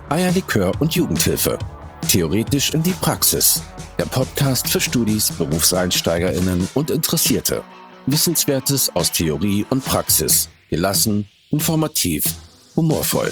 Eierlikör und Jugendhilfe. Theoretisch in die Praxis. Der Podcast für Studis, BerufseinsteigerInnen und Interessierte. Wissenswertes aus Theorie und Praxis. Gelassen, informativ, humorvoll.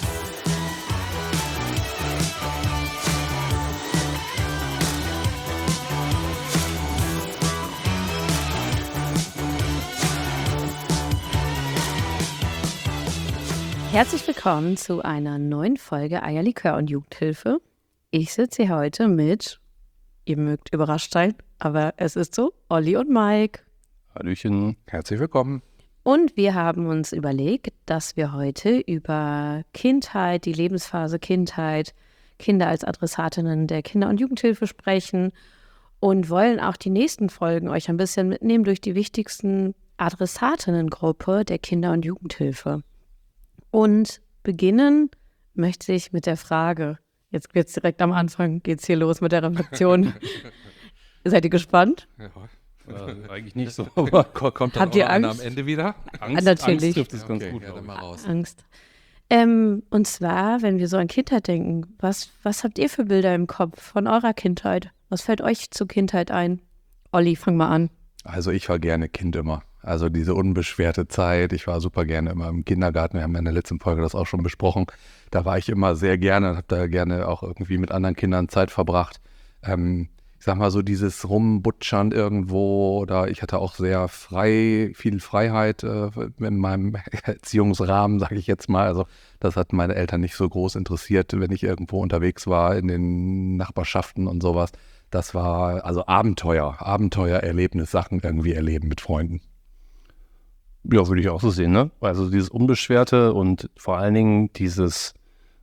Herzlich willkommen zu einer neuen Folge Eierlikör und Jugendhilfe. Ich sitze hier heute mit, ihr mögt überrascht sein, aber es ist so, Olli und Mike. Hallöchen, herzlich willkommen. Und wir haben uns überlegt, dass wir heute über Kindheit, die Lebensphase Kindheit, Kinder als Adressatinnen der Kinder- und Jugendhilfe sprechen und wollen auch die nächsten Folgen euch ein bisschen mitnehmen durch die wichtigsten Adressatinnengruppe der Kinder- und Jugendhilfe. Und beginnen möchte ich mit der Frage, jetzt geht's direkt am Anfang, geht's hier los mit der Reflexion. Seid ihr gespannt? Ja, eigentlich nicht so, aber kommt dann Habt ihr auch einer Angst? am Ende wieder? Natürlich. Angst trifft es ganz gut. Ja, dann mal raus. Angst. Und zwar, wenn wir so an Kindheit denken, was habt ihr für Bilder im Kopf von eurer Kindheit? Was fällt euch zur Kindheit ein? Olli, fang mal an. Also ich war gerne Kind immer. Also diese unbeschwerte Zeit. Ich war super gerne immer im Kindergarten. Wir haben in der letzten Folge das auch schon besprochen. Da war ich immer sehr gerne und habe da gerne auch irgendwie mit anderen Kindern Zeit verbracht. Ich sag mal so dieses Rumbutschern irgendwo, oder ich hatte auch sehr viel Freiheit in meinem Erziehungsrahmen, sage ich jetzt mal. Also das hat meine Eltern nicht so groß interessiert, wenn ich irgendwo unterwegs war in den Nachbarschaften und sowas. Das war also Abenteuererlebnis, Sachen irgendwie erleben mit Freunden. Ja, würde ich auch so sehen, ne? Also dieses Unbeschwerte und vor allen Dingen dieses,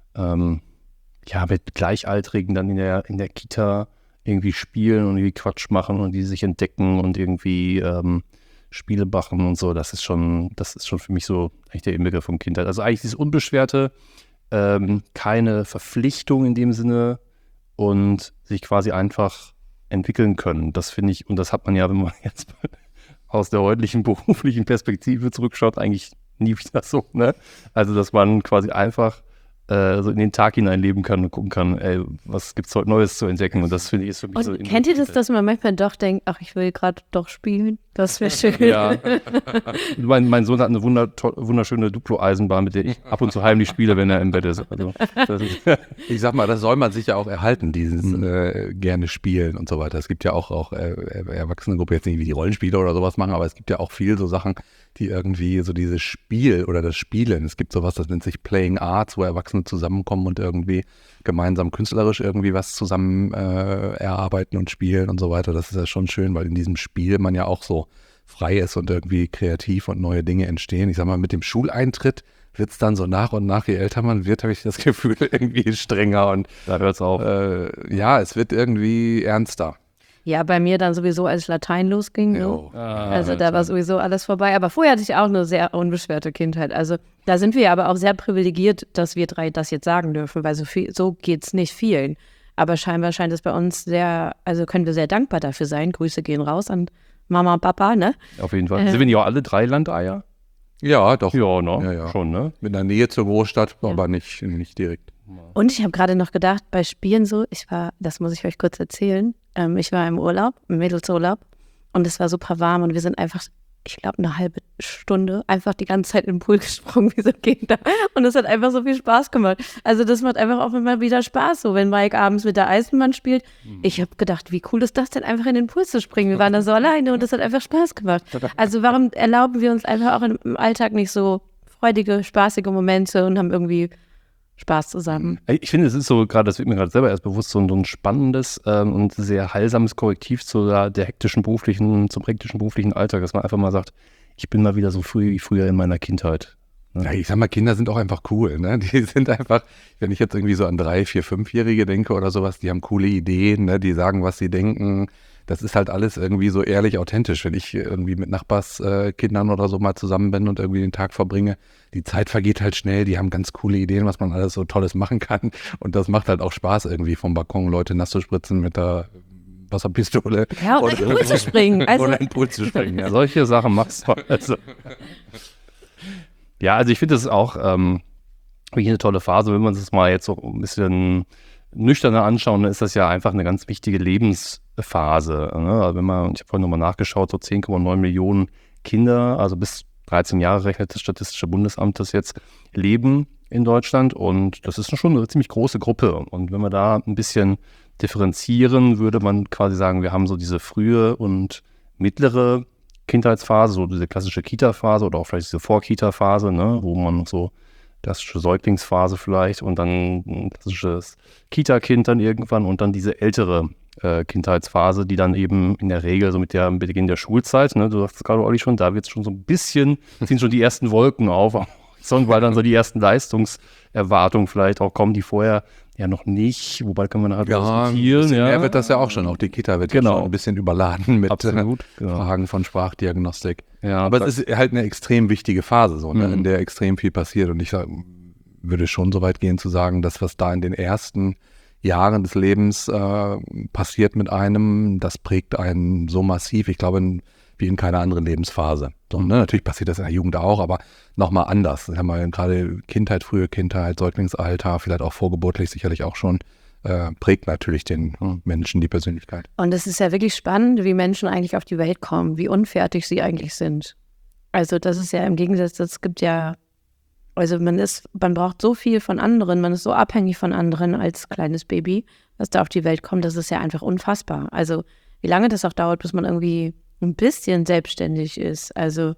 mit Gleichaltrigen dann in der Kita irgendwie spielen und irgendwie Quatsch machen und die sich entdecken und irgendwie Spiele machen und so. Das ist schon für mich so eigentlich der Inbegriff von Kindheit. Also eigentlich dieses Unbeschwerte, keine Verpflichtung in dem Sinne und sich quasi einfach entwickeln können. Das finde ich, und das hat man ja, wenn man jetzt aus der heutigen beruflichen Perspektive zurückschaut, eigentlich nie wieder so, ne? Also, dass man quasi einfach so in den Tag hineinleben kann und gucken kann, ey, was gibt's heute Neues zu entdecken? Und das finde ich ist für mich Und so. kennt ihr das, dass man manchmal doch denkt, ach, ich will gerade doch spielen? Das wäre schön. Ja. Mein Sohn hat eine wunderschöne Duplo-Eisenbahn, mit der ich ab und zu heimlich spiele, wenn er im Bett ist. Also, das ist Ich sag mal, das soll man sich ja auch erhalten, dieses gerne spielen und so weiter. Es gibt ja auch Erwachsenengruppe, jetzt nicht wie die Rollenspiele oder sowas machen, aber es gibt ja auch viel so Sachen, die irgendwie so dieses Spiel oder das Spielen, es gibt sowas, das nennt sich Playing Arts, wo Erwachsene zusammenkommen und irgendwie gemeinsam künstlerisch irgendwie was zusammen erarbeiten und spielen und so weiter. Das ist ja schon schön, weil in diesem Spiel man ja auch so frei ist und irgendwie kreativ und neue Dinge entstehen. Ich sag mal, mit dem Schuleintritt wird es dann so nach und nach, je älter man wird, habe ich das Gefühl, irgendwie strenger und da hört es auf. Es wird irgendwie ernster. Ja, bei mir dann sowieso, als Latein losging. Ne? Also da war sowieso alles vorbei. Aber vorher hatte ich auch eine sehr unbeschwerte Kindheit. Also da sind wir aber auch sehr privilegiert, dass wir drei das jetzt sagen dürfen, weil so geht es nicht vielen. Aber scheinbar scheint es bei uns können wir sehr dankbar dafür sein. Grüße gehen raus an Mama und Papa, ne? Auf jeden Fall. Sind wir nicht auch alle 3 Landeier? Ja, doch. Ja, ne? Ja. Schon, ne? Mit einer Nähe zur Großstadt, aber nicht direkt. Und ich habe gerade noch gedacht, bei Spielen so, das muss ich euch kurz erzählen, ich war im Urlaub, im Mädelsurlaub und es war super warm und wir sind einfach, ich glaube, eine halbe Stunde einfach die ganze Zeit in den Pool gesprungen wie so Kinder und es hat einfach so viel Spaß gemacht. Also das macht einfach auch immer wieder Spaß, so wenn Mike abends mit der Eisenbahn spielt. Ich habe gedacht, wie cool ist das denn, einfach in den Pool zu springen? Wir waren da so alleine und das hat einfach Spaß gemacht. Also warum erlauben wir uns einfach auch im Alltag nicht so freudige, spaßige Momente und haben irgendwie Spaß zusammen. Ich finde, es ist so, das wird mir gerade selber erst bewusst, so ein spannendes und sehr heilsames Korrektiv zum hektischen beruflichen Alltag, dass man einfach mal sagt, ich bin mal wieder so früh wie früher in meiner Kindheit. Ne? Ja, ich sag mal, Kinder sind auch einfach cool, ne? Die sind einfach, wenn ich jetzt irgendwie so an 3-, 4-, 5-Jährige denke oder sowas, die haben coole Ideen, ne? Die sagen, was sie denken. Das ist halt alles irgendwie so ehrlich authentisch, wenn ich irgendwie mit Nachbarskindern oder so mal zusammen bin und irgendwie den Tag verbringe. Die Zeit vergeht halt schnell, die haben ganz coole Ideen, was man alles so Tolles machen kann. Und das macht halt auch Spaß, irgendwie vom Balkon Leute nass zu spritzen mit der Wasserpistole. Ja, oder in den Pool zu springen. Also, oder in den Pool zu springen. Ja, solche Sachen machst du. Also. Ja, also ich finde das auch, wirklich eine tolle Phase. Wenn man es mal jetzt so ein bisschen nüchterner anschauen, dann ist das ja einfach eine ganz wichtige Lebensphase. Ne? Also ich habe vorhin nochmal nachgeschaut, so 10,9 Millionen Kinder, also bis 13 Jahre rechnet das Statistische Bundesamt das jetzt, leben in Deutschland und das ist schon eine ziemlich große Gruppe. Und wenn wir da ein bisschen differenzieren, würde man quasi sagen, wir haben so diese frühe und mittlere Kindheitsphase, so diese klassische Kita-Phase oder auch vielleicht diese Vor-Kita-Phase, ne, wo man so klassische Säuglingsphase vielleicht und dann ein klassisches Kita-Kind dann irgendwann und dann diese ältere Kindheitsphase, die dann eben in der Regel so mit Beginn der Schulzeit, ne, du sagst gerade, Olli, schon, da wird es schon so ein bisschen, ziehen schon die ersten Wolken auf, weil dann so die ersten Leistungserwartungen vielleicht auch kommen, die vorher ja noch nicht, wobei kann man halt diskutieren. Ja, wird das ja auch schon, auch die Kita wird ja schon ein bisschen überladen mit Fragen von Sprachdiagnostik. Ja, aber es ist halt eine extrem wichtige Phase, so, ne, in der extrem viel passiert und ich würde schon so weit gehen zu sagen, dass was da in den ersten Jahren des Lebens passiert mit einem, das prägt einen so massiv, ich glaube, wie in keiner anderen Lebensphase. So, ne? Natürlich passiert das in der Jugend auch, aber nochmal anders. Das haben wir gerade Kindheit, frühe Kindheit, Säuglingsalter, vielleicht auch vorgeburtlich sicherlich auch schon, prägt natürlich den Menschen die Persönlichkeit. Und es ist ja wirklich spannend, wie Menschen eigentlich auf die Welt kommen, wie unfertig sie eigentlich sind. Also das ist ja im Gegensatz, das gibt ja, also man braucht so viel von anderen, man ist so abhängig von anderen als kleines Baby, was da auf die Welt kommt, das ist ja einfach unfassbar. Also wie lange das auch dauert, bis man irgendwie ein bisschen selbstständig ist, also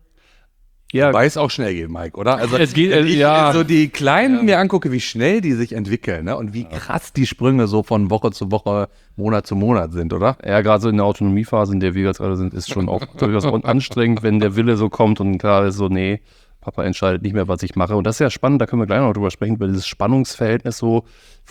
ja. Wobei es auch schnell geht, Mike, oder? Also es geht, wenn ich so die Kleinen mir angucke, wie schnell die sich entwickeln, ne? Und wie krass die Sprünge so von Woche zu Woche, Monat zu Monat sind, oder? Ja, gerade so in der Autonomiephase, in der wir jetzt gerade sind, ist schon auch durchaus anstrengend, wenn der Wille so kommt und klar ist so, nee, Papa entscheidet nicht mehr, was ich mache. Und das ist ja spannend, da können wir gleich noch drüber sprechen, über dieses Spannungsverhältnis so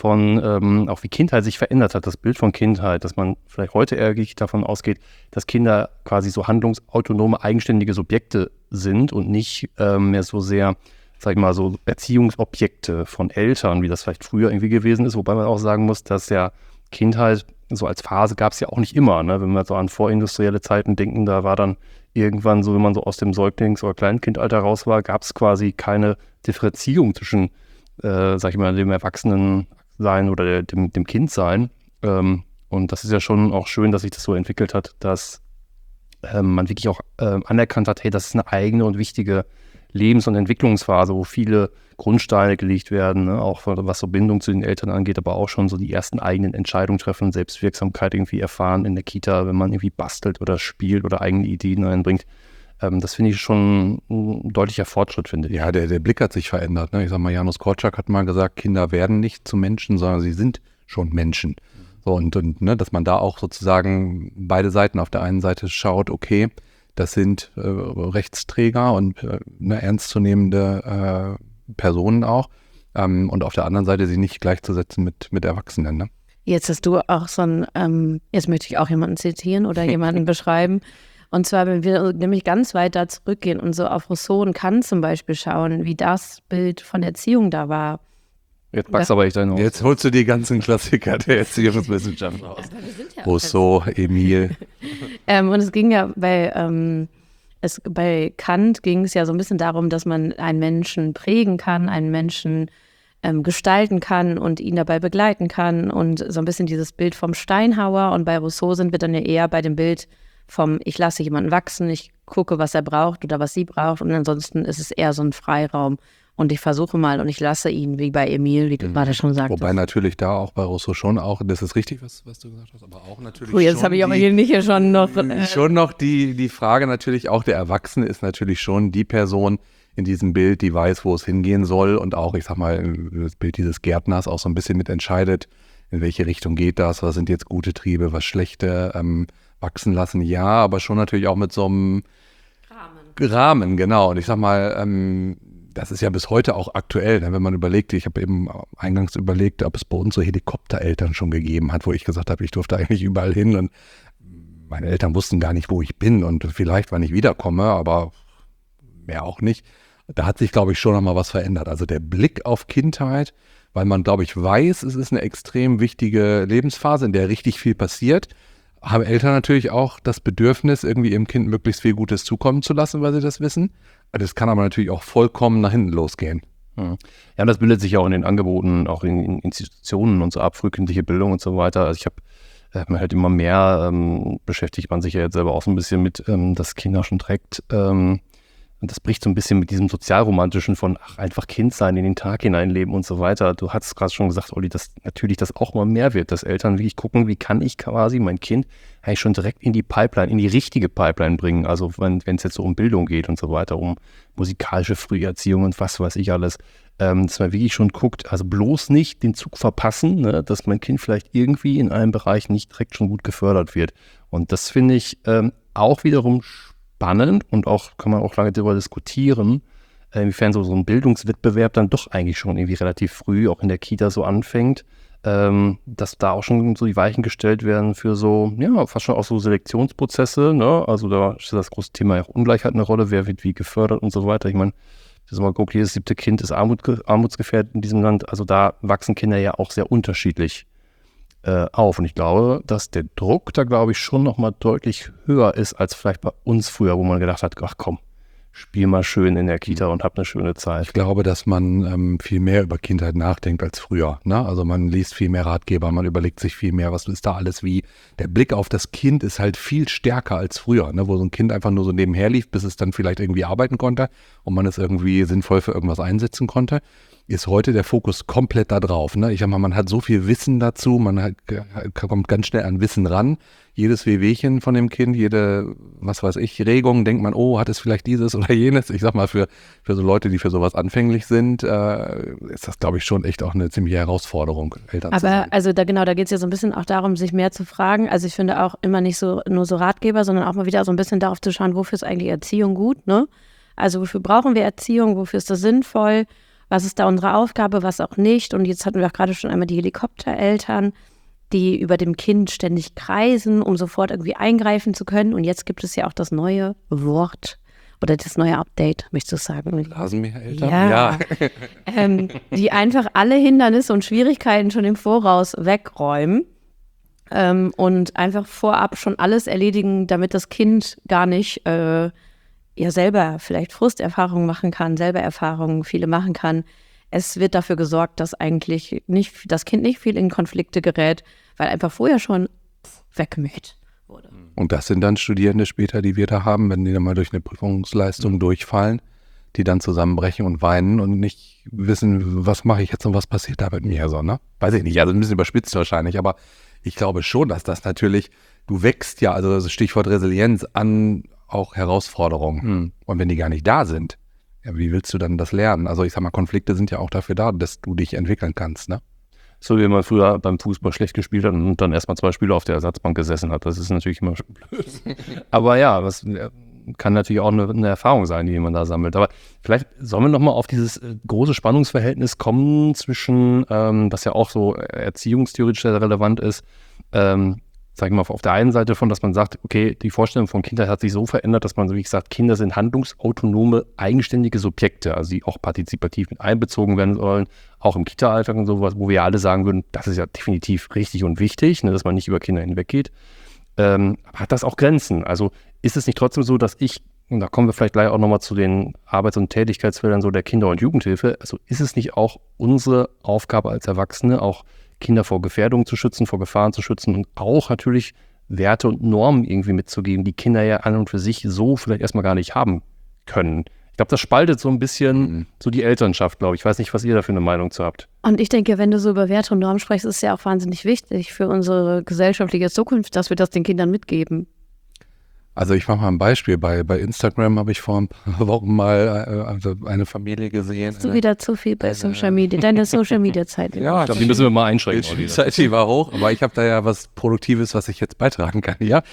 von, auch wie Kindheit sich verändert hat, das Bild von Kindheit, dass man vielleicht heute eher davon ausgeht, dass Kinder quasi so handlungsautonome, eigenständige Subjekte sind und nicht mehr so sehr, sag ich mal, so Erziehungsobjekte von Eltern, wie das vielleicht früher irgendwie gewesen ist. Wobei man auch sagen muss, dass ja Kindheit so als Phase gab es ja auch nicht immer. Ne? Wenn wir so an vorindustrielle Zeiten denken, da war dann irgendwann so, wenn man so aus dem Säuglings- oder Kleinkindalter raus war, gab es quasi keine Differenzierung zwischen, sag ich mal, dem Erwachsenensein oder dem Kindsein. Und das ist ja schon auch schön, dass sich das so entwickelt hat, dass man wirklich auch anerkannt hat, hey, das ist eine eigene und wichtige Lebens- und Entwicklungsphase, wo viele Grundsteine gelegt werden, ne? Auch was so Bindung zu den Eltern angeht, aber auch schon so die ersten eigenen Entscheidungen treffen, Selbstwirksamkeit irgendwie erfahren in der Kita, wenn man irgendwie bastelt oder spielt oder eigene Ideen einbringt. Das finde ich schon ein deutlicher Fortschritt, finde ich. Ja, der Blick hat sich verändert. Ne? Ich sag mal, Janusz Korczak hat mal gesagt, Kinder werden nicht zu Menschen, sondern sie sind schon Menschen. So, und ne, dass man da auch sozusagen beide Seiten auf der einen Seite schaut, okay, das sind Rechtsträger und ernstzunehmende Personen auch. Und auf der anderen Seite sie nicht gleichzusetzen mit Erwachsenen. Ne? Jetzt hast du auch so ein, jetzt möchte ich auch jemanden zitieren oder jemanden beschreiben. Und zwar, wenn wir nämlich ganz weit da zurückgehen und so auf Rousseau und Kant zum Beispiel schauen, wie das Bild von Erziehung da war. Jetzt packst aber ich deine Jetzt holst du die ganzen Klassiker der Erziehungswissenschaft raus. Ja Rousseau, Emile. Und es ging ja bei Kant ging es ja so ein bisschen darum, dass man einen Menschen prägen kann, einen Menschen gestalten kann und ihn dabei begleiten kann und so ein bisschen dieses Bild vom Steinhauer. Und bei Rousseau sind wir dann ja eher bei dem Bild vom, ich lasse jemanden wachsen, ich gucke, was er braucht oder was sie braucht und ansonsten ist es eher so ein Freiraum. Und ich versuche mal und ich lasse ihn, wie bei Emile, wie du gerade schon sagtest. Wobei natürlich da auch bei Rousseau schon auch, das ist richtig, was du gesagt hast, aber auch natürlich jetzt habe ich aber hier nicht schon noch... schon noch die Frage natürlich auch, der Erwachsene ist natürlich schon die Person in diesem Bild, die weiß, wo es hingehen soll und auch, ich sag mal, das Bild dieses Gärtners auch so ein bisschen mitentscheidet, in welche Richtung geht das, was sind jetzt gute Triebe, was schlechte, wachsen lassen, ja, aber schon natürlich auch mit so einem Rahmen, genau. Und ich sag mal, das ist ja bis heute auch aktuell, ne? Wenn man überlegt, ich habe eben eingangs überlegt, ob es bei uns so Helikoptereltern schon gegeben hat, wo ich gesagt habe, ich durfte eigentlich überall hin und meine Eltern wussten gar nicht, wo ich bin und vielleicht, wann ich wiederkomme, aber mehr auch nicht. Da hat sich, glaube ich, schon nochmal was verändert. Also der Blick auf Kindheit, weil man, glaube ich, weiß, es ist eine extrem wichtige Lebensphase, in der richtig viel passiert, haben Eltern natürlich auch das Bedürfnis, irgendwie ihrem Kind möglichst viel Gutes zukommen zu lassen, weil sie das wissen. Das kann aber natürlich auch vollkommen nach hinten losgehen. Ja, das bildet sich ja auch in den Angeboten, auch in Institutionen und so ab, frühkindliche Bildung und so weiter. Also ich habe man halt immer mehr, beschäftigt man sich ja jetzt selber auch so ein bisschen mit, dass Kinder schon direkt, und das bricht so ein bisschen mit diesem Sozialromantischen von, einfach Kind sein, in den Tag hineinleben und so weiter. Du hast gerade schon gesagt, Olli, dass natürlich das auch mal mehr wird, dass Eltern wirklich gucken, wie kann ich quasi mein Kind eigentlich schon direkt in die Pipeline, in die richtige Pipeline bringen. Also wenn es jetzt so um Bildung geht und so weiter, um musikalische Früherziehung und was weiß ich alles, dass man wirklich schon guckt, also bloß nicht den Zug verpassen, ne, dass mein Kind vielleicht irgendwie in einem Bereich nicht direkt schon gut gefördert wird. Und das finde ich auch wiederum spannend und auch kann man auch lange darüber diskutieren, inwiefern so ein Bildungswettbewerb dann doch eigentlich schon irgendwie relativ früh auch in der Kita so anfängt, dass da auch schon so die Weichen gestellt werden für so, ja, fast schon auch so Selektionsprozesse, ne? Also da ist das große Thema ja auch Ungleichheit eine Rolle, wer wird wie gefördert und so weiter. Ich meine, das mal guckt, jedes 7. Kind ist armutsgefährdet in diesem Land, also da wachsen Kinder ja auch sehr unterschiedlich auf. Und ich glaube, dass der Druck da, glaube ich, schon nochmal deutlich höher ist als vielleicht bei uns früher, wo man gedacht hat, ach komm, spiel mal schön in der Kita und hab eine schöne Zeit. Ich glaube, dass man viel mehr über Kindheit nachdenkt als früher. Ne? Also man liest viel mehr Ratgeber, man überlegt sich viel mehr, was ist da alles wie. Der Blick auf das Kind ist halt viel stärker als früher, ne? Wo so ein Kind einfach nur so nebenher lief, bis es dann vielleicht irgendwie arbeiten konnte und man es irgendwie sinnvoll für irgendwas einsetzen konnte. Ist heute der Fokus komplett da drauf. Ne? Ich sag mal, man hat so viel Wissen dazu, kommt ganz schnell an Wissen ran. Jedes Wehwehchen von dem Kind, jede, was weiß ich, Regung, denkt man, oh, hat es vielleicht dieses oder jenes. Ich sag mal, für so Leute, die für sowas anfänglich sind, ist das, glaube ich, schon echt auch eine ziemliche Herausforderung, Eltern zu sein. Aber also da geht es ja so ein bisschen auch darum, sich mehr zu fragen. Also ich finde auch immer nicht so nur so Ratgeber, sondern auch mal wieder so ein bisschen darauf zu schauen, wofür ist eigentlich Erziehung gut, ne? Also wofür brauchen wir Erziehung, wofür ist das sinnvoll? Was ist da unsere Aufgabe, was auch nicht? Und jetzt hatten wir auch gerade schon einmal die Helikoptereltern, die über dem Kind ständig kreisen, um sofort irgendwie eingreifen zu können. Und jetzt gibt es ja auch das neue Wort oder das neue Update, möchtest du sagen? Rasenmähereltern? Ja. Die einfach alle Hindernisse und Schwierigkeiten schon im Voraus wegräumen und einfach vorab schon alles erledigen, damit das Kind gar nicht selber vielleicht Frusterfahrungen machen kann, selber Erfahrungen viele machen kann. Es wird dafür gesorgt, dass eigentlich das Kind nicht viel in Konflikte gerät, weil einfach vorher schon weggemäht wurde. Und das sind dann Studierende später, die wir da haben, wenn die dann mal durch eine Prüfungsleistung durchfallen, die dann zusammenbrechen und weinen und nicht wissen, was mache ich jetzt und was passiert da mit mir so, ne? Weiß ich nicht, also ein bisschen überspitzt wahrscheinlich, aber ich glaube schon, dass das natürlich, du wächst ja, also Stichwort Resilienz an auch Herausforderungen. Und wenn die gar nicht da sind, ja, wie willst du dann das lernen? Also ich sag mal, Konflikte sind ja auch dafür da, dass du dich entwickeln kannst, ne? So wie man früher beim Fußball schlecht gespielt hat und dann erstmal 2 Spiele auf der Ersatzbank gesessen hat. Das ist natürlich immer blöd. Aber ja, das kann natürlich auch eine Erfahrung sein, die man da sammelt. Aber vielleicht sollen wir nochmal auf dieses große Spannungsverhältnis kommen zwischen, was ja auch so erziehungstheoretisch sehr relevant ist, sag ich mal, auf der einen Seite von, dass man sagt, okay, die Vorstellung von Kindheit hat sich so verändert, dass man so wie gesagt, Kinder sind handlungsautonome, eigenständige Subjekte, also die auch partizipativ mit einbezogen werden sollen, auch im Kita-Alltag und sowas, wo wir ja alle sagen würden, das ist ja definitiv richtig und wichtig, ne, dass man nicht über Kinder hinweggeht. Aber hat das auch Grenzen? Also ist es nicht trotzdem so, dass und da kommen wir vielleicht gleich auch nochmal zu den Arbeits- und Tätigkeitsfeldern so der Kinder- und Jugendhilfe, also ist es nicht auch unsere Aufgabe als Erwachsene, auch Kinder vor Gefährdung zu schützen, vor Gefahren zu schützen und auch natürlich Werte und Normen irgendwie mitzugeben, die Kinder ja an und für sich so vielleicht erstmal gar nicht haben können. Ich glaube, das spaltet so ein bisschen so die Elternschaft, glaube ich. Ich weiß nicht, was ihr da für eine Meinung zu habt. Und ich denke, wenn du so über Werte und Normen sprichst, ist es ja auch wahnsinnig wichtig für unsere gesellschaftliche Zukunft, dass wir das den Kindern mitgeben. Also ich mache mal ein Beispiel. Bei Instagram habe ich vor ein paar Wochen mal eine Familie gesehen. Hast du wieder zu viel bei Social Media, deine Social Media Zeit? Ja, ich glaube, die müssen wir mal einschränken. Die Zeit, die war hoch, aber ich habe da ja was Produktives, was ich jetzt beitragen kann. Ja,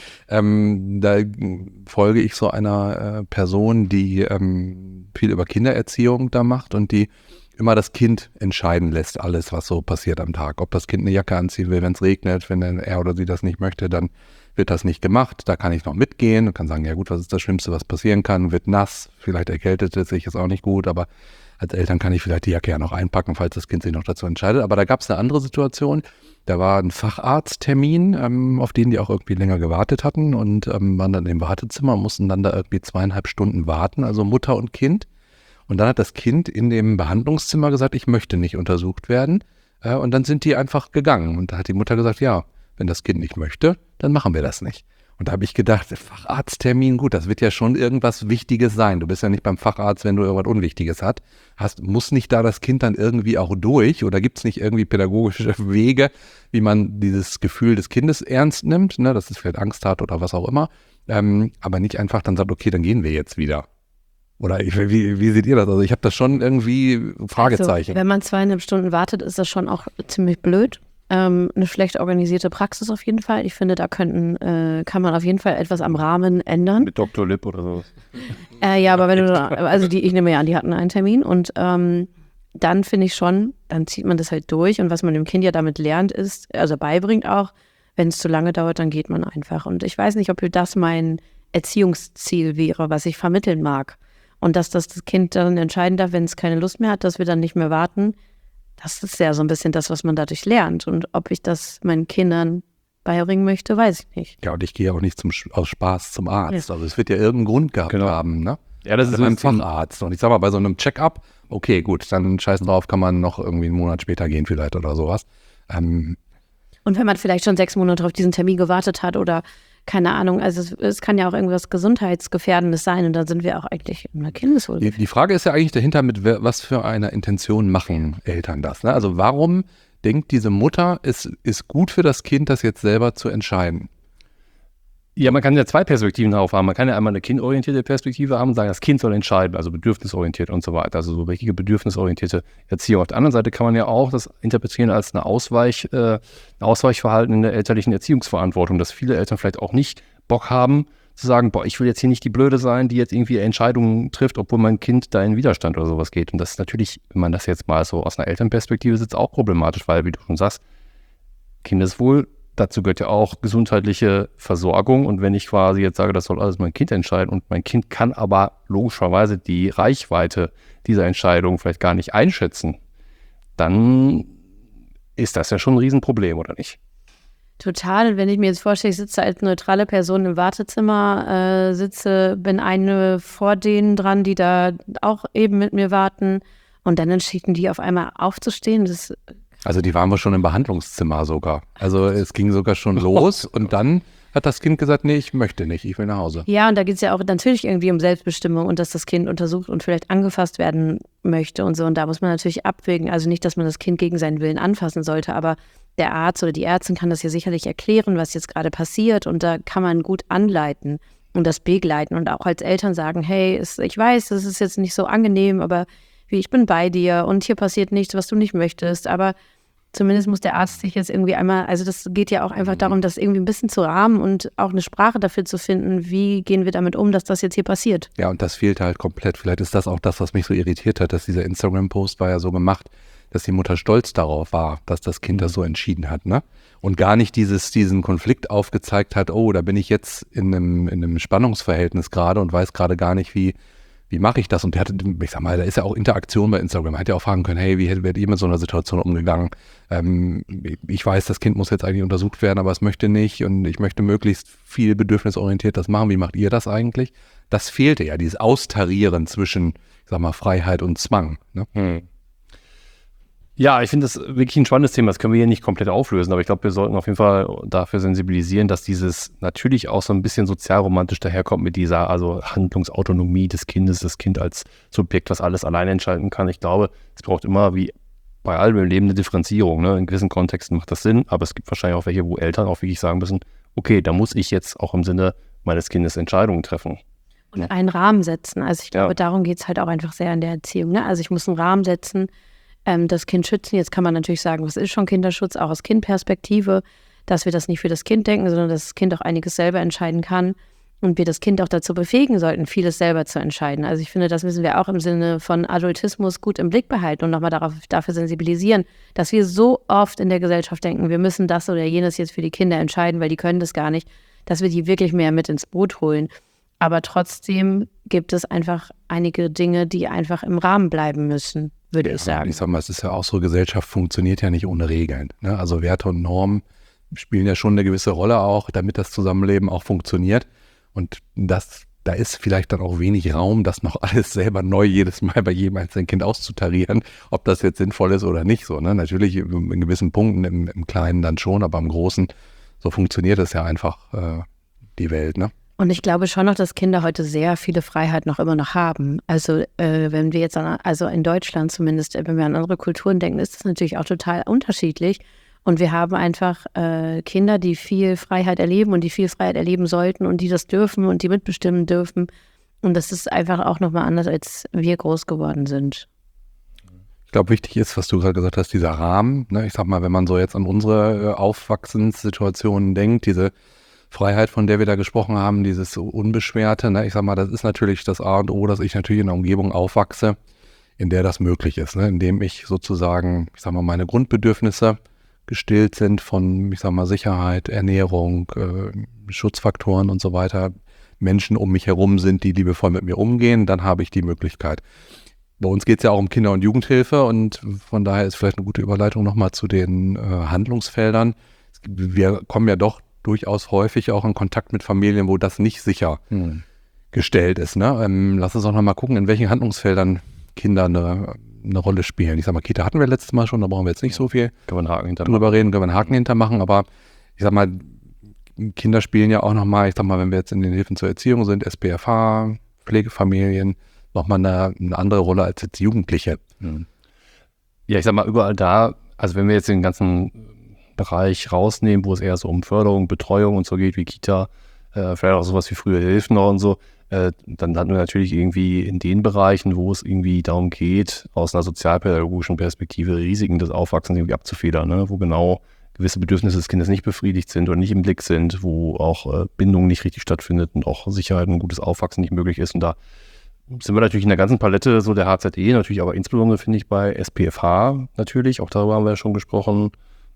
da folge ich so einer Person, die viel über Kindererziehung da macht und die immer das Kind entscheiden lässt, alles, was so passiert am Tag. Ob das Kind eine Jacke anziehen will, wenn es regnet, wenn er oder sie das nicht möchte, dann wird das nicht gemacht. Da kann ich noch mitgehen und kann sagen, ja gut, was ist das Schlimmste, was passieren kann? Wird nass, vielleicht erkältet es sich, ist auch nicht gut, aber als Eltern kann ich vielleicht die Jacke ja noch einpacken, falls das Kind sich noch dazu entscheidet. Aber da gab es eine andere Situation, da war ein Facharzttermin, auf den die auch irgendwie länger gewartet hatten und waren dann im Wartezimmer und mussten dann da irgendwie 2,5 Stunden warten, also Mutter und Kind. Und dann hat das Kind in dem Behandlungszimmer gesagt, ich möchte nicht untersucht werden. Und dann sind die einfach gegangen. Und da hat die Mutter gesagt, ja, wenn das Kind nicht möchte, dann machen wir das nicht. Und da habe ich gedacht, Facharzttermin, gut, das wird ja schon irgendwas Wichtiges sein. Du bist ja nicht beim Facharzt, wenn du irgendwas Unwichtiges hast. Muss nicht da das Kind dann irgendwie auch durch? Oder gibt es nicht irgendwie pädagogische Wege, wie man dieses Gefühl des Kindes ernst nimmt, ne, dass es vielleicht Angst hat oder was auch immer, aber nicht einfach dann sagt, okay, dann gehen wir jetzt wieder. Oder wie seht ihr das? Also ich habe da schon irgendwie Fragezeichen. Also, wenn man 2,5 Stunden wartet, ist das schon auch ziemlich blöd. Eine schlecht organisierte Praxis auf jeden Fall. Ich finde, da kann man auf jeden Fall etwas am Rahmen ändern. Mit Dr. Lipp oder so. Ja, aber wenn du, ich nehme ja an, die hatten einen Termin und dann finde ich schon, dann zieht man das halt durch und was man dem Kind ja damit lernt ist, also beibringt auch, wenn es zu lange dauert, dann geht man einfach. Und ich weiß nicht, ob das mein Erziehungsziel wäre, was ich vermitteln mag. Und dass das Kind dann entscheiden darf, wenn es keine Lust mehr hat, dass wir dann nicht mehr warten. Das ist ja so ein bisschen das, was man dadurch lernt. Und ob ich das meinen Kindern beibringen möchte, weiß ich nicht. Ja, und ich gehe auch nicht aus Spaß zum Arzt. Ja. Also es wird ja irgendeinen Grund gehabt haben, ne? Ja, das ist beim Facharzt. Und ich sag mal, bei so einem Check-up, okay, gut, dann scheiß drauf, kann man noch irgendwie einen Monat später gehen vielleicht oder sowas. Und wenn man vielleicht schon 6 Monate auf diesen Termin gewartet hat oder keine Ahnung, also es kann ja auch irgendwas Gesundheitsgefährdendes sein und dann sind wir auch eigentlich in der Kindeswohlgefährdung. Die Frage ist ja eigentlich dahinter, mit was für einer Intention machen Eltern das, ne? Also warum denkt diese Mutter, es ist gut für das Kind, das jetzt selber zu entscheiden? Ja, man kann ja 2 Perspektiven darauf haben. Man kann ja einmal eine kindorientierte Perspektive haben und sagen, das Kind soll entscheiden, also bedürfnisorientiert und so weiter. Also so richtige bedürfnisorientierte Erziehung. Auf der anderen Seite kann man ja auch das interpretieren als ein Ausweichverhalten in der elterlichen Erziehungsverantwortung, dass viele Eltern vielleicht auch nicht Bock haben, zu sagen, boah, ich will jetzt hier nicht die Blöde sein, die jetzt irgendwie Entscheidungen trifft, obwohl mein Kind da in Widerstand oder sowas geht. Und das ist natürlich, wenn man das jetzt mal so aus einer Elternperspektive sitzt, auch problematisch, weil, wie du schon sagst, Kindeswohl, dazu gehört ja auch gesundheitliche Versorgung. Und wenn ich quasi jetzt sage, das soll alles mein Kind entscheiden und mein Kind kann aber logischerweise die Reichweite dieser Entscheidung vielleicht gar nicht einschätzen, dann ist das ja schon ein Riesenproblem, oder nicht? Total. Und wenn ich mir jetzt vorstelle, ich sitze als neutrale Person im Wartezimmer, bin eine vor denen dran, die da auch eben mit mir warten und dann entschieden die auf einmal aufzustehen. Also die waren wir schon im Behandlungszimmer sogar. Also es ging sogar schon los und dann hat das Kind gesagt, nee, ich möchte nicht, ich will nach Hause. Ja, und da geht es ja auch natürlich irgendwie um Selbstbestimmung und dass das Kind untersucht und vielleicht angefasst werden möchte und so. Und da muss man natürlich abwägen. Also nicht, dass man das Kind gegen seinen Willen anfassen sollte, aber der Arzt oder die Ärztin kann das ja sicherlich erklären, was jetzt gerade passiert. Und da kann man gut anleiten und das begleiten und auch als Eltern sagen, hey, ich weiß, das ist jetzt nicht so angenehm, aber ich bin bei dir und hier passiert nichts, was du nicht möchtest. Aber zumindest muss der Arzt sich jetzt irgendwie einmal, also das geht ja auch einfach darum, das irgendwie ein bisschen zu rahmen und auch eine Sprache dafür zu finden, wie gehen wir damit um, dass das jetzt hier passiert. Ja, und das fehlt halt komplett. Vielleicht ist das auch das, was mich so irritiert hat, dass dieser Instagram-Post war ja so gemacht, dass die Mutter stolz darauf war, dass das Kind das so entschieden hat, ne? Und gar nicht diesen Konflikt aufgezeigt hat, oh, da bin ich jetzt in einem Spannungsverhältnis gerade und weiß gerade gar nicht, wie mache ich das? Und der hatte, ich sag mal, da ist ja auch Interaktion bei Instagram. Man hätte ja auch fragen können, hey, wie werdet ihr mit so einer Situation umgegangen? Ich weiß, das Kind muss jetzt eigentlich untersucht werden, aber es möchte nicht und ich möchte möglichst viel bedürfnisorientiert das machen. Wie macht ihr das eigentlich? Das fehlte ja, dieses Austarieren zwischen, ich sag mal, Freiheit und Zwang, ne? Ja, ich finde das wirklich ein spannendes Thema. Das können wir hier nicht komplett auflösen, aber ich glaube, wir sollten auf jeden Fall dafür sensibilisieren, dass dieses natürlich auch so ein bisschen sozialromantisch daherkommt mit dieser Handlungsautonomie des Kindes, das Kind als Subjekt, was alles alleine entscheiden kann. Ich glaube, es braucht immer, wie bei allem im Leben, eine Differenzierung, ne? In gewissen Kontexten macht das Sinn, aber es gibt wahrscheinlich auch welche, wo Eltern auch wirklich sagen müssen, okay, da muss ich jetzt auch im Sinne meines Kindes Entscheidungen treffen. Und einen Rahmen setzen. Also ich glaube, darum geht es halt auch einfach sehr in der Erziehung, ne? Also ich muss einen Rahmen setzen, das Kind schützen. Jetzt kann man natürlich sagen, was ist schon Kinderschutz, auch aus Kindperspektive, dass wir das nicht für das Kind denken, sondern dass das Kind auch einiges selber entscheiden kann und wir das Kind auch dazu befähigen sollten, vieles selber zu entscheiden. Also ich finde, das müssen wir auch im Sinne von Adultismus gut im Blick behalten und nochmal dafür sensibilisieren, dass wir so oft in der Gesellschaft denken, wir müssen das oder jenes jetzt für die Kinder entscheiden, weil die können das gar nicht, dass wir die wirklich mehr mit ins Boot holen. Aber trotzdem gibt es einfach einige Dinge, die einfach im Rahmen bleiben müssen, würde ich sagen. Ich sag mal, es ist ja auch so, Gesellschaft funktioniert ja nicht ohne Regeln, ne? Also Werte und Normen spielen ja schon eine gewisse Rolle auch, damit das Zusammenleben auch funktioniert. Und das da ist vielleicht dann auch wenig Raum, das noch alles selber neu jedes Mal bei jedem einzelnen Kind auszutarieren, ob das jetzt sinnvoll ist oder nicht so. Ne? Natürlich in gewissen Punkten im Kleinen dann schon, aber im Großen, so funktioniert es ja einfach die Welt, ne? Und ich glaube schon noch, dass Kinder heute sehr viele Freiheit noch immer noch haben. Also wenn wir jetzt, also in Deutschland zumindest, wenn wir an andere Kulturen denken, ist das natürlich auch total unterschiedlich. Und wir haben einfach Kinder, die viel Freiheit erleben und die viel Freiheit erleben sollten und die das dürfen und die mitbestimmen dürfen. Und das ist einfach auch nochmal anders, als wir groß geworden sind. Ich glaube, wichtig ist, was du gerade gesagt hast, dieser Rahmen. Ne? Ich sag mal, wenn man so jetzt an unsere Aufwachsenssituationen denkt, diese Freiheit, von der wir da gesprochen haben, dieses Unbeschwerte, ne? Ich sag mal, das ist natürlich das A und O, dass ich natürlich in einer Umgebung aufwachse, in der das möglich ist, ne? Indem ich sozusagen, ich sag mal, meine Grundbedürfnisse gestillt sind von, ich sag mal, Sicherheit, Ernährung, Schutzfaktoren und so weiter, Menschen um mich herum sind, die liebevoll mit mir umgehen, dann habe ich die Möglichkeit. Bei uns geht es ja auch um Kinder- und Jugendhilfe und von daher ist vielleicht eine gute Überleitung nochmal zu den Handlungsfeldern. Wir kommen ja doch durchaus häufig auch in Kontakt mit Familien, wo das nicht sicher gestellt ist. Ne? Lass uns auch noch mal gucken, in welchen Handlungsfeldern Kinder eine Rolle spielen. Ich sag mal, Kita hatten wir letztes Mal schon, da brauchen wir jetzt nicht so viel drüber reden, können wir einen Haken hintermachen, aber ich sag mal, Kinder spielen ja auch noch mal, ich sag mal, wenn wir jetzt in den Hilfen zur Erziehung sind, SPFH, Pflegefamilien, nochmal eine andere Rolle als jetzt Jugendliche. Ja, ich sag mal, überall da, also wenn wir jetzt den ganzen Bereich rausnehmen, wo es eher so um Förderung, Betreuung und so geht, wie Kita, vielleicht auch sowas wie frühe Hilfen noch und so, dann landen wir natürlich irgendwie in den Bereichen, wo es irgendwie darum geht, aus einer sozialpädagogischen Perspektive Risiken des Aufwachsens irgendwie abzufedern, ne? Wo genau gewisse Bedürfnisse des Kindes nicht befriedigt sind oder nicht im Blick sind, wo auch Bindung nicht richtig stattfindet und auch Sicherheit und gutes Aufwachsen nicht möglich ist. Und da sind wir natürlich in der ganzen Palette so der HZE, natürlich aber insbesondere finde ich bei SPFH natürlich, auch darüber haben wir ja schon gesprochen,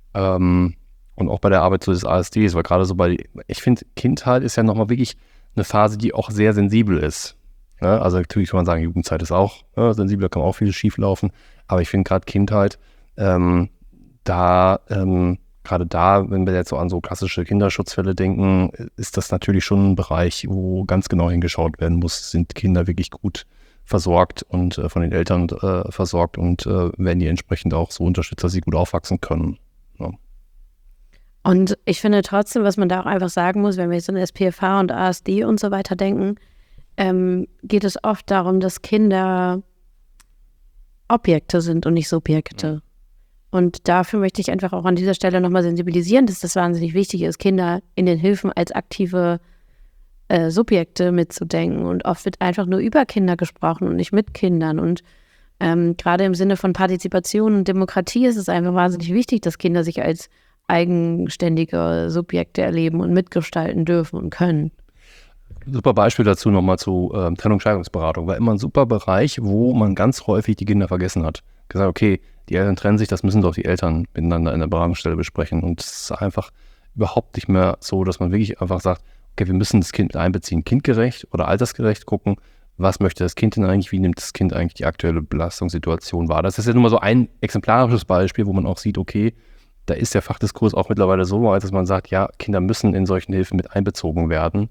und auch bei der Arbeit so des ASDs, weil gerade so ich finde, Kindheit ist ja nochmal wirklich eine Phase, die auch sehr sensibel ist. Ne? Also natürlich kann man sagen, Jugendzeit ist auch sensibel, da kann auch vieles schief laufen, aber ich finde gerade Kindheit, gerade da, wenn wir jetzt so an so klassische Kinderschutzfälle denken, ist das natürlich schon ein Bereich, wo ganz genau hingeschaut werden muss, sind Kinder wirklich gut versorgt und von den Eltern versorgt und werden die entsprechend auch so unterstützt, dass sie gut aufwachsen können. Ja. Und ich finde trotzdem, was man da auch einfach sagen muss, wenn wir jetzt an SPFH und ASD und so weiter denken, geht es oft darum, dass Kinder Objekte sind und nicht Subjekte. Und dafür möchte ich einfach auch an dieser Stelle nochmal sensibilisieren, dass das wahnsinnig wichtig ist, Kinder in den Hilfen als aktive Subjekte mitzudenken. Und oft wird einfach nur über Kinder gesprochen und nicht mit Kindern. Und gerade im Sinne von Partizipation und Demokratie ist es einfach wahnsinnig wichtig, dass Kinder sich als eigenständige Subjekte erleben und mitgestalten dürfen und können. Super Beispiel dazu nochmal zu Trennungsscheidungsberatung. War immer ein super Bereich, wo man ganz häufig die Kinder vergessen hat. Gesagt, okay, die Eltern trennen sich, das müssen doch die Eltern miteinander in der Beratungsstelle besprechen. Und es ist einfach überhaupt nicht mehr so, dass man wirklich einfach sagt, okay, wir müssen das Kind mit einbeziehen, kindgerecht oder altersgerecht gucken, was möchte das Kind denn eigentlich, wie nimmt das Kind eigentlich die aktuelle Belastungssituation wahr. Das ist ja nur mal so ein exemplarisches Beispiel, wo man auch sieht, okay, da ist der Fachdiskurs auch mittlerweile so weit, dass man sagt, ja, Kinder müssen in solchen Hilfen mit einbezogen werden.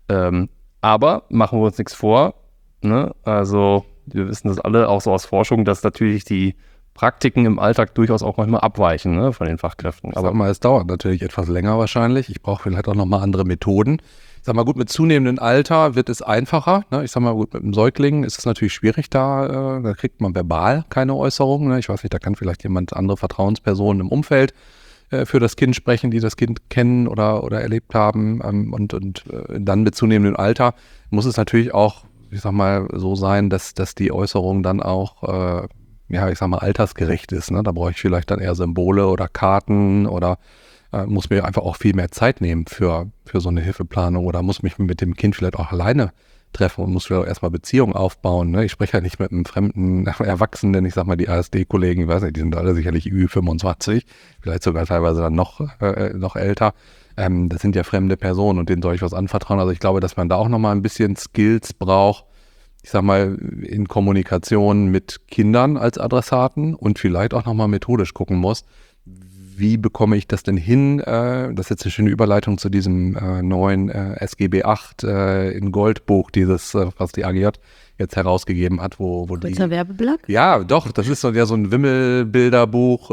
Aber machen wir uns nichts vor, ne? Also wir wissen das alle auch so aus Forschung, dass natürlich die Praktiken im Alltag durchaus auch manchmal abweichen, ne, von den Fachkräften. Aber es dauert natürlich etwas länger wahrscheinlich. Ich brauche vielleicht auch nochmal andere Methoden. Ich sag mal gut, mit zunehmendem Alter wird es einfacher. Ne? Ich sag mal gut, mit einem Säugling ist es natürlich schwierig, da kriegt man verbal keine Äußerung. Ne? Ich weiß nicht, da kann vielleicht jemand andere Vertrauenspersonen im Umfeld für das Kind sprechen, die das Kind kennen oder erlebt haben. Und dann mit zunehmendem Alter muss es natürlich auch, ich sag mal, so sein, dass die Äußerung dann auch ich sag mal, altersgerecht ist. Ne? Da brauche ich vielleicht dann eher Symbole oder Karten oder muss mir einfach auch viel mehr Zeit nehmen für so eine Hilfeplanung oder muss mich mit dem Kind vielleicht auch alleine treffen und muss vielleicht auch erstmal Beziehungen aufbauen. Ne? Ich spreche ja nicht mit einem fremden Erwachsenen, ich sag mal, die ASD-Kollegen, ich weiß nicht, die sind alle sicherlich Ü25, vielleicht sogar teilweise dann noch älter. Das sind ja fremde Personen und denen soll ich was anvertrauen. Also ich glaube, dass man da auch nochmal ein bisschen Skills braucht, ich sag mal, in Kommunikation mit Kindern als Adressaten und vielleicht auch nochmal methodisch gucken muss, wie bekomme ich das denn hin? Das ist jetzt eine schöne Überleitung zu diesem neuen SGB VIII in Goldbuch, dieses, was die AGJ jetzt herausgegeben hat, wo Kurzer Werbeblock? Ja, doch, das ist so ein Wimmelbilderbuch,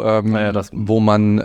wo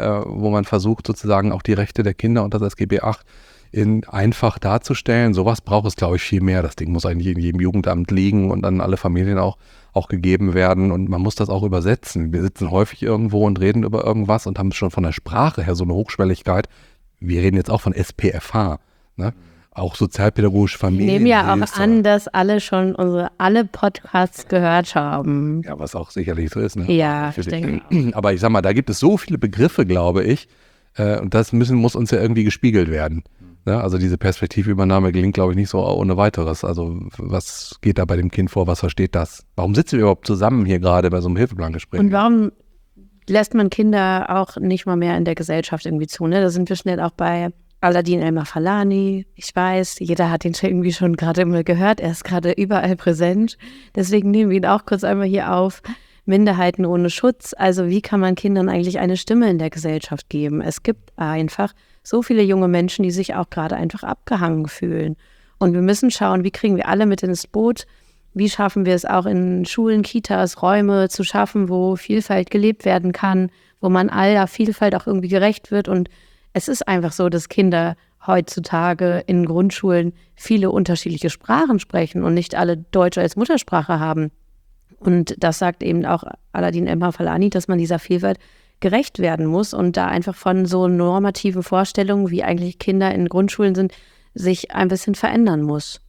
man versucht sozusagen auch die Rechte der Kinder und das SGB VIII einfach darzustellen. Sowas braucht es, glaube ich, viel mehr. Das Ding muss eigentlich in jedem Jugendamt liegen und an alle Familien auch gegeben werden und man muss das auch übersetzen. Wir sitzen häufig irgendwo und reden über irgendwas und haben schon von der Sprache her so eine Hochschwelligkeit. Wir reden jetzt auch von SPFH, ne? Auch sozialpädagogische Familien. Ich nehme ja auch an, dass alle schon alle Podcasts gehört haben. Ja, was auch sicherlich so ist. Ne? Ja, ich denke. Aber ich sag mal, da gibt es so viele Begriffe, glaube ich, und das muss uns ja irgendwie gespiegelt werden. Ne? Also diese Perspektivübernahme gelingt, glaube ich, nicht so ohne weiteres. Also was geht da bei dem Kind vor, was versteht das? Warum sitzen wir überhaupt zusammen hier gerade bei so einem Hilfeplangespräch? Und warum lässt man Kinder auch nicht mal mehr in der Gesellschaft irgendwie zu? Ne? Da sind wir schnell auch bei Aladin El-Mafalani. Ich weiß, jeder hat ihn irgendwie schon gerade immer gehört. Er ist gerade überall präsent. Deswegen nehmen wir ihn auch kurz einmal hier auf. Minderheiten ohne Schutz. Also wie kann man Kindern eigentlich eine Stimme in der Gesellschaft geben? Es gibt einfach so viele junge Menschen, die sich auch gerade einfach abgehangen fühlen. Und wir müssen schauen, wie kriegen wir alle mit ins Boot? Wie schaffen wir es auch in Schulen, Kitas, Räume zu schaffen, wo Vielfalt gelebt werden kann, wo man aller Vielfalt auch irgendwie gerecht wird. Und es ist einfach so, dass Kinder heutzutage in Grundschulen viele unterschiedliche Sprachen sprechen und nicht alle Deutsch als Muttersprache haben. Und das sagt eben auch Aladin El-Mafalani, dass man dieser Vielfalt gerecht werden muss und da einfach von so normativen Vorstellungen, wie eigentlich Kinder in Grundschulen sind, sich ein bisschen verändern muss.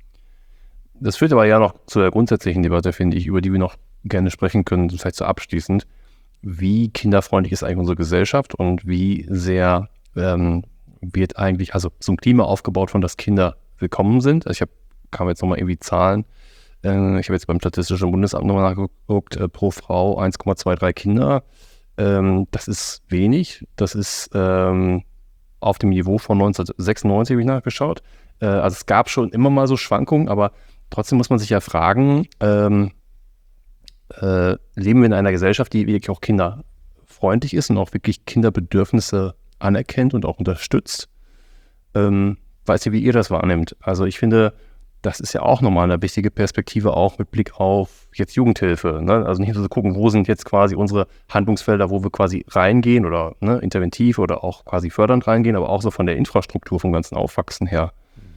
Das führt aber ja noch zu der grundsätzlichen Debatte, finde ich, über die wir noch gerne sprechen können, vielleicht so abschließend. Wie kinderfreundlich ist eigentlich unsere Gesellschaft und wie sehr wird eigentlich, also so ein Klima aufgebaut, von das Kinder willkommen sind. Also kam jetzt nochmal irgendwie Zahlen. Ich habe jetzt beim Statistischen Bundesamt nochmal nachgeguckt, pro Frau 1,23 Kinder. Das ist wenig. Das ist auf dem Niveau von 1996, habe ich nachgeschaut. Also es gab schon immer mal so Schwankungen, aber trotzdem muss man sich ja fragen, leben wir in einer Gesellschaft, die wirklich auch kinderfreundlich ist und auch wirklich Kinderbedürfnisse anerkennt und auch unterstützt? Weiß ihr, wie ihr das wahrnehmt? Also ich finde, das ist ja auch nochmal eine wichtige Perspektive, auch mit Blick auf jetzt Jugendhilfe. Ne? Also nicht nur zu gucken, wo sind jetzt quasi unsere Handlungsfelder, wo wir quasi reingehen oder interventiv oder auch quasi fördernd reingehen, aber auch so von der Infrastruktur, vom ganzen Aufwachsen her.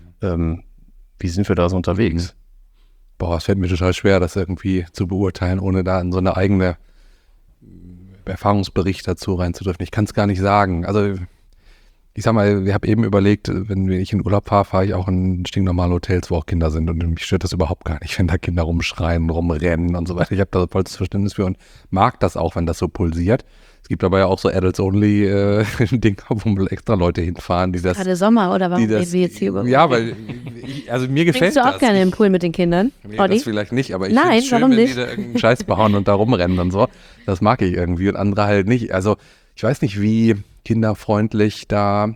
Wie sind wir da so unterwegs? Boah, es fällt mir total schwer, das irgendwie zu beurteilen, ohne da in so eine eigene Erfahrungsbericht dazu rein zu dürfen. Ich kann es gar nicht sagen. Also ich sag mal, ich habe eben überlegt, wenn ich in Urlaub fahre ich auch in stinknormale Hotels, wo auch Kinder sind und mich stört das überhaupt gar nicht, wenn da Kinder rumschreien, rumrennen und so weiter. Ich habe da vollstes Verständnis für und mag das auch, wenn das so pulsiert. Es gibt aber ja auch so Adults-Only-Dinger, wo extra Leute hinfahren, die das... Gerade Sommer, oder warum reden wir jetzt hier über... Ja, weil also mir gefällt das. Trinkst du auch gerne im Pool mit den Kindern? Nee, das vielleicht nicht, aber ich finde es schön, wenn die da irgendeinen Scheiß bauen und da rumrennen und so. Das mag ich irgendwie und andere halt nicht. Also ich weiß nicht, wie kinderfreundlich da...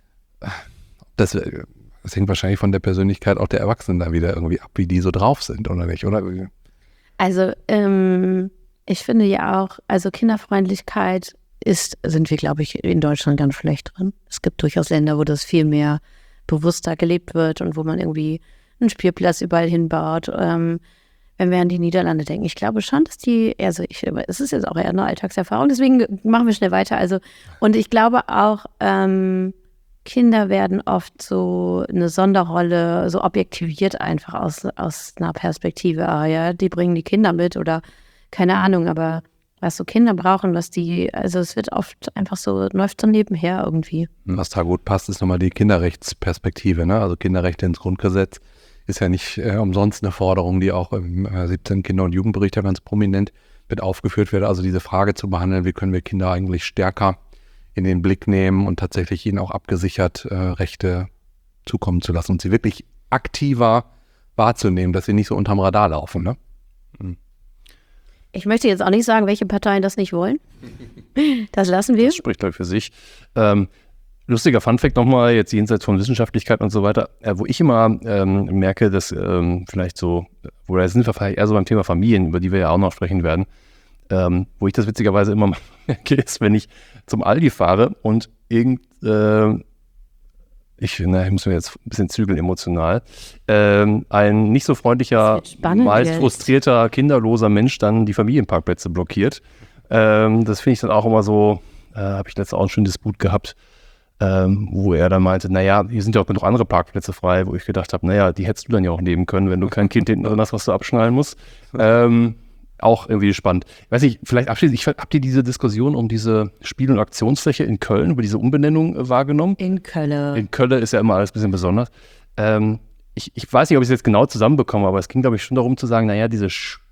Das hängt wahrscheinlich von der Persönlichkeit auch der Erwachsenen da wieder irgendwie ab, wie die so drauf sind, oder nicht, oder? Also, ich finde ja auch, also Kinderfreundlichkeit sind wir, glaube ich, in Deutschland ganz schlecht drin. Es gibt durchaus Länder, wo das viel mehr bewusster gelebt wird und wo man irgendwie einen Spielplatz überall hinbaut. Wenn wir an die Niederlande denken, ich glaube schon, dass es ist jetzt auch eher eine Alltagserfahrung, deswegen machen wir schnell weiter. Also, und ich glaube auch, Kinder werden oft so eine Sonderrolle, so objektiviert einfach aus einer Perspektive. Ah ja, die bringen die Kinder mit oder keine Ahnung, aber was so Kinder brauchen, also es wird oft einfach so, läuft so nebenher irgendwie. Was da gut passt, ist nochmal die Kinderrechtsperspektive, ne? Also Kinderrechte ins Grundgesetz ist ja nicht umsonst eine Forderung, die auch im 17 Kinder- und Jugendbericht ja ganz prominent mit aufgeführt wird. Also diese Frage zu behandeln, wie können wir Kinder eigentlich stärker in den Blick nehmen und tatsächlich ihnen auch abgesichert Rechte zukommen zu lassen und sie wirklich aktiver wahrzunehmen, dass sie nicht so unterm Radar laufen. Ne? Ich möchte jetzt auch nicht sagen, welche Parteien das nicht wollen. Das lassen wir. Das spricht gleich für sich. Lustiger Funfact nochmal, jetzt jenseits von Wissenschaftlichkeit und so weiter, wo ich immer merke, dass vielleicht so, wo da sind wir vielleicht eher so beim Thema Familien, über die wir ja auch noch sprechen werden, Wo ich das witzigerweise immer merke, ist, wenn ich zum Aldi fahre und ich muss mir jetzt ein bisschen zügeln emotional, ein nicht so freundlicher, meist frustrierter, kinderloser Mensch dann die Familienparkplätze blockiert. Das finde ich dann auch immer so, habe ich letztens auch einen schönen Disput gehabt, wo er dann meinte, naja, hier sind ja auch genug andere Parkplätze frei, wo ich gedacht habe, naja, die hättest du dann ja auch nehmen können, wenn du kein Kind hinten drin hast, was du abschnallen musst. Auch irgendwie spannend. Ich weiß nicht, vielleicht abschließend, habt ihr diese Diskussion um diese Spiel- und Aktionsfläche in Köln, über diese Umbenennung wahrgenommen? In Köln. In Köln ist ja immer alles ein bisschen besonders. Ich weiß nicht, ob ich es jetzt genau zusammenbekomme, aber es ging, glaube ich, schon darum zu sagen, naja, dieser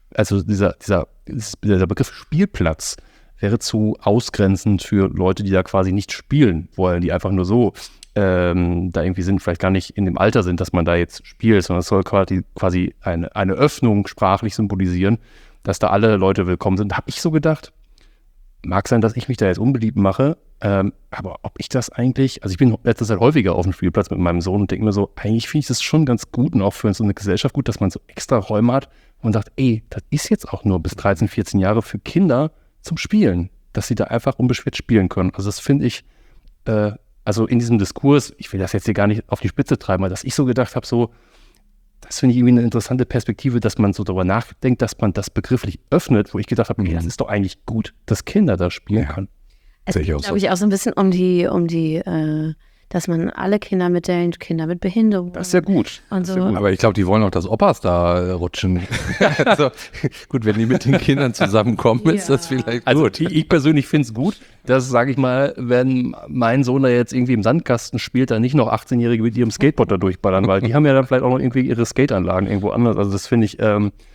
Begriff Spielplatz wäre zu ausgrenzend für Leute, die da quasi nicht spielen wollen, die einfach nur so da irgendwie sind, vielleicht gar nicht in dem Alter sind, dass man da jetzt spielt, sondern es soll quasi eine Öffnung sprachlich symbolisieren, dass da alle Leute willkommen sind. Da habe ich so gedacht, mag sein, dass ich mich da jetzt unbeliebt mache, aber ob ich das eigentlich, also ich bin letzte Zeit häufiger auf dem Spielplatz mit meinem Sohn und denke mir so, eigentlich finde ich das schon ganz gut und auch für so eine Gesellschaft gut, dass man so extra Räume hat und sagt, das ist jetzt auch nur bis 13, 14 Jahre für Kinder zum Spielen, dass sie da einfach unbeschwert spielen können. Also das finde ich, also in diesem Diskurs, ich will das jetzt hier gar nicht auf die Spitze treiben, aber dass ich so gedacht habe, so, das finde ich irgendwie eine interessante Perspektive, dass man so darüber nachdenkt, dass man das begrifflich öffnet, wo ich gedacht habe, das ist doch eigentlich gut, dass Kinder da spielen können. Es geht, glaube ich, auch so ein bisschen um die dass man alle Kinder mitdenkt, Kinder mit Behinderung. Das ist ja gut. Und so. Aber ich glaube, die wollen auch, dass Opas da rutschen. Also, gut, wenn die mit den Kindern zusammenkommen, ist das vielleicht gut. Ich persönlich finde es gut, dass, sage ich mal, wenn mein Sohn da jetzt irgendwie im Sandkasten spielt, dann nicht noch 18-Jährige mit ihrem Skateboard da durchballern, weil die haben ja dann vielleicht auch noch irgendwie ihre Skateanlagen irgendwo anders. Also das finde ich,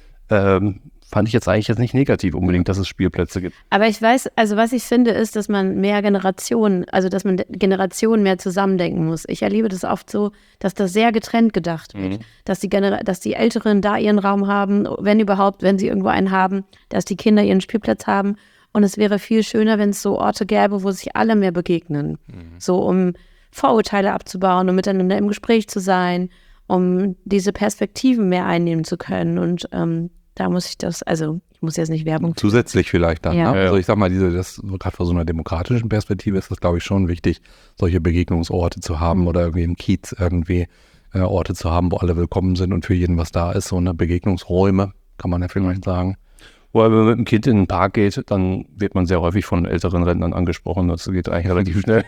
fand ich jetzt eigentlich nicht negativ unbedingt, dass es Spielplätze gibt. Aber ich weiß, also was ich finde, ist, dass man Generationen mehr zusammendenken muss. Ich erlebe das oft so, dass das sehr getrennt gedacht wird. Dass die Älteren da ihren Raum haben, wenn überhaupt, wenn sie irgendwo einen haben, dass die Kinder ihren Spielplatz haben. Und es wäre viel schöner, wenn es so Orte gäbe, wo sich alle mehr begegnen. So, um Vorurteile abzubauen, um miteinander im Gespräch zu sein, um diese Perspektiven mehr einnehmen zu können. Und da muss ich ich muss jetzt nicht Werbung tun. Zusätzlich vielleicht dann. Ja. Ne? Also ich sag mal, gerade vor so einer demokratischen Perspektive ist das, glaube ich, schon wichtig, solche Begegnungsorte zu haben oder irgendwie im Kiez irgendwie Orte zu haben, wo alle willkommen sind und für jeden was da ist. So eine Begegnungsräume, kann man ja vielleicht sagen. Wobei, wenn man mit einem Kind in den Park geht, dann wird man sehr häufig von älteren Rentnern angesprochen. Das geht eigentlich relativ schnell.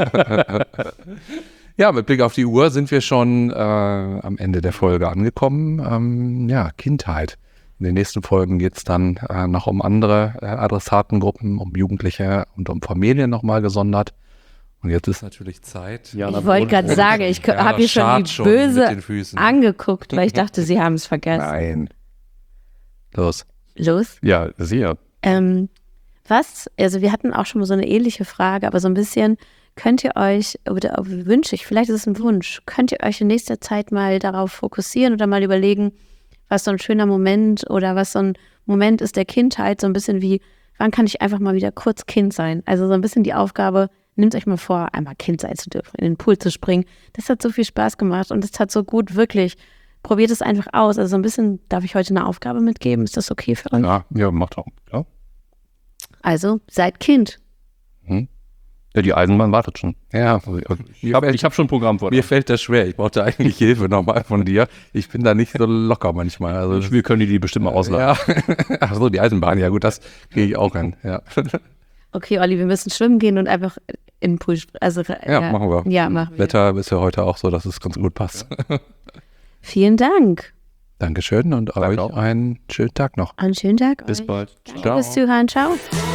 Ja, mit Blick auf die Uhr sind wir schon am Ende der Folge angekommen. Kindheit. In den nächsten Folgen geht es dann noch um andere Adressatengruppen, um Jugendliche und um Familien nochmal gesondert. Und jetzt ist natürlich Zeit. Ja, ich wollte gerade sagen, ich habe hier schon wie böse angeguckt, weil ich dachte, Sie haben es vergessen. Nein. Los. Ja, sicher. Also wir hatten auch schon mal so eine ähnliche Frage, aber so ein bisschen, könnt ihr euch, oder wünsche ich, vielleicht ist es ein Wunsch, könnt ihr euch in nächster Zeit mal darauf fokussieren oder mal überlegen, was so ein schöner Moment oder was so ein Moment ist der Kindheit, so ein bisschen wie, wann kann ich einfach mal wieder kurz Kind sein? Also so ein bisschen die Aufgabe, nehmt euch mal vor, einmal Kind sein zu dürfen, in den Pool zu springen. Das hat so viel Spaß gemacht und es hat so gut, wirklich, probiert es einfach aus. Also so ein bisschen, darf ich heute eine Aufgabe mitgeben? Ist das okay für euch? Ja, macht auch. Ja. Also, seid Kind. Ja, die Eisenbahn wartet schon. Ja, ich hab schon ein Programm vor. Mir fällt das schwer. Ich brauchte eigentlich Hilfe nochmal von dir. Ich bin da nicht so locker manchmal. Also wir können die bestimmt mal ausleihen. Ja. Ach so, die Eisenbahn. Ja gut, das kriege ich auch hin. Ja. Okay, Olli, wir müssen schwimmen gehen und einfach in den Pool. Also, machen wir. Ja, machen wir. Wetter ist ja heute auch so, dass es ganz gut passt. Vielen Dank. Dankeschön und euch einen schönen Tag noch. Einen schönen Tag. Bis bald. Danke fürs Zuhören. Ciao.